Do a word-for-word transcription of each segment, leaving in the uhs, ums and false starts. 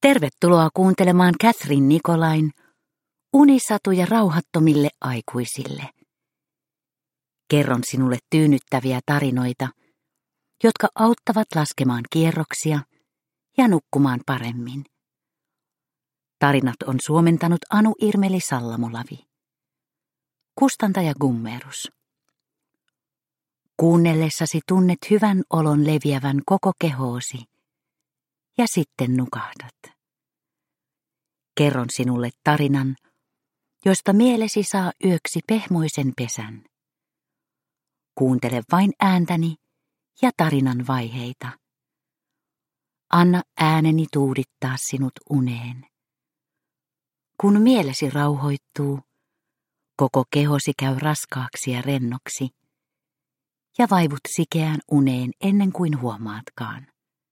Tervetuloa kuuntelemaan Catherine Nicolain unisatuja rauhattomille aikuisille. Kerron sinulle tyynnyttäviä tarinoita, jotka auttavat laskemaan kierroksia ja nukkumaan paremmin. Tarinat on suomentanut Anu Irmeli Sallamolavi. Kustantaja Gummerus. Kuunnellessasi tunnet hyvän olon leviävän koko kehoosi ja sitten nukahdat. Kerron sinulle tarinan, josta mielesi saa yöksi pehmoisen pesän. Kuuntele vain ääntäni ja tarinan vaiheita. Anna ääneni tuudittaa sinut uneen. Kun mielesi rauhoittuu, koko kehosi käy raskaaksi ja rennoksi, ja vaivut sikeään uneen ennen kuin huomaatkaan.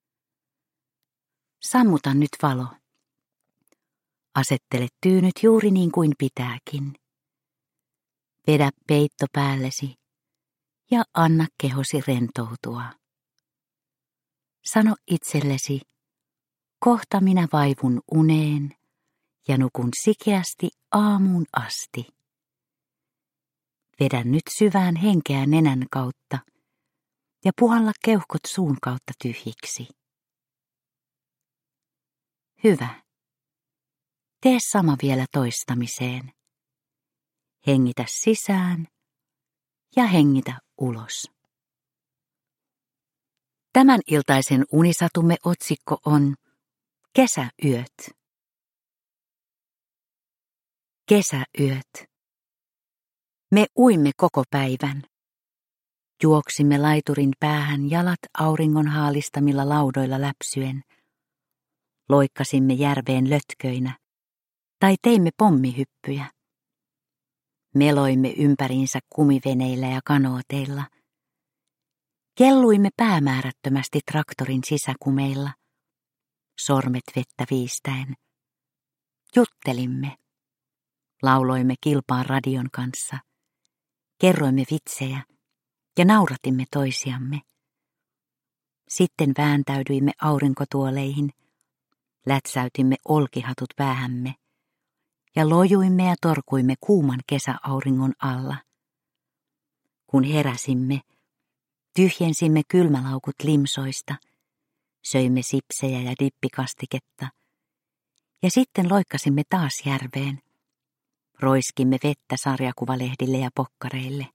Sammuta nyt valo. Asettele tyynyt juuri niin kuin pitääkin. Vedä peitto päällesi ja anna kehosi rentoutua. Sano itsellesi, kohta minä vaivun uneen ja nukun sikeästi aamuun asti. Vedä nyt syvään henkeä nenän kautta ja puhalla keuhkot suun kautta tyhjiksi. Hyvä. Tee sama vielä toistamiseen. Hengitä sisään ja hengitä ulos. Tämän iltaisen unisatumme otsikko on Kesäyöt. Kesäyöt. Me uimme koko päivän. Juoksimme laiturin päähän jalat auringon haalistamilla laudoilla läpsyen. Loikkasimme järveen lötköinä tai teimme pommihyppyjä. Meloimme ympäriinsä kumiveneillä ja kanooteilla. Kelluimme päämäärättömästi traktorin sisäkumeilla, sormet vettä viistäen. Juttelimme. Lauloimme kilpaan radion kanssa. Kerroimme vitsejä ja nauratimme toisiamme. Sitten vääntäydyimme aurinkotuoleihin, lätsäytimme olkihatut päähämme ja lojuimme ja torkuimme kuuman kesäauringon alla. Kun heräsimme, tyhjensimme kylmälaukut limsoista, söimme sipsejä ja dippikastiketta ja sitten loikkasimme taas järveen. Roiskimme vettä sarjakuvalehdille ja pokkareille.